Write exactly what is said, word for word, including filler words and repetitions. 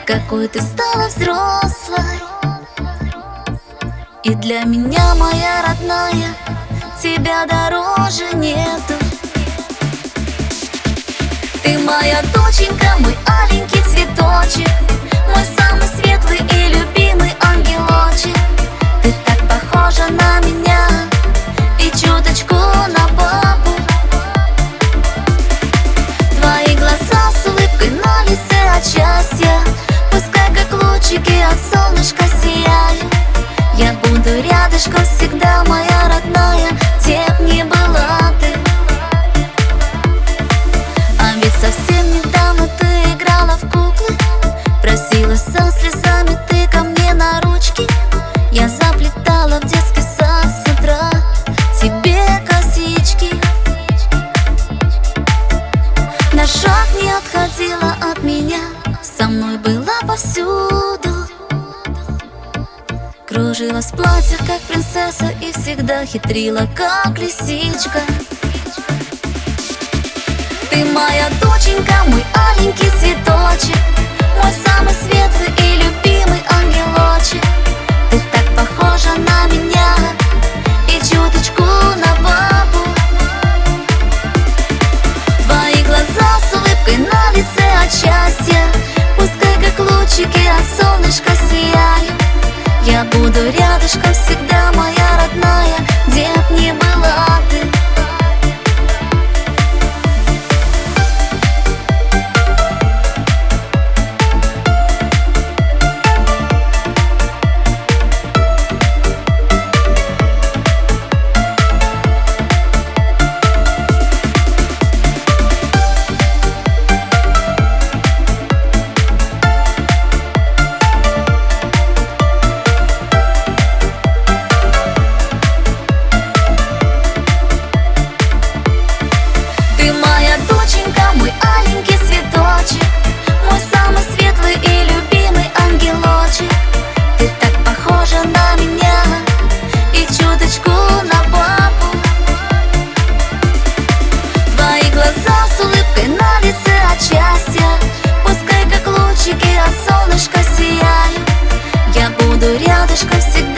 какой ты стала взрослой. И для меня, моя родная, тебя дороже нету. Ты моя доченька, мой аленький цветочек, мой самый светлый и любимый ангелочек. Ты так похожа на меня и чуточку на папу. Твои глаза с улыбкой на лице от счастья, пускай как лучики от солнышка сияют. Я буду рядышком всегда, моя родная, где б ни была ты. А ведь совсем недавно ты играла в куклы, просила со слезами ты ко мне на ручки. Я заплетала в детский сад с утра тебе косички. На шаг не отходила от меня, со мной была повсюду. Кружилась в платьях, как принцесса, и всегда хитрила, как лисичка. Ты моя доченька, мой аленький цветочек, мой самый светлый и любимый ангелочек. Ты так похожа на меня и чуточку на папу. Твои глаза с улыбкой на лице от счастья, пускай как лучики от солнышка сияют. Я буду рядышком всегда, моя родная, где б ни была ты. Счастье, пускай как лучики от солнышка сияют. Я буду рядышком всегда.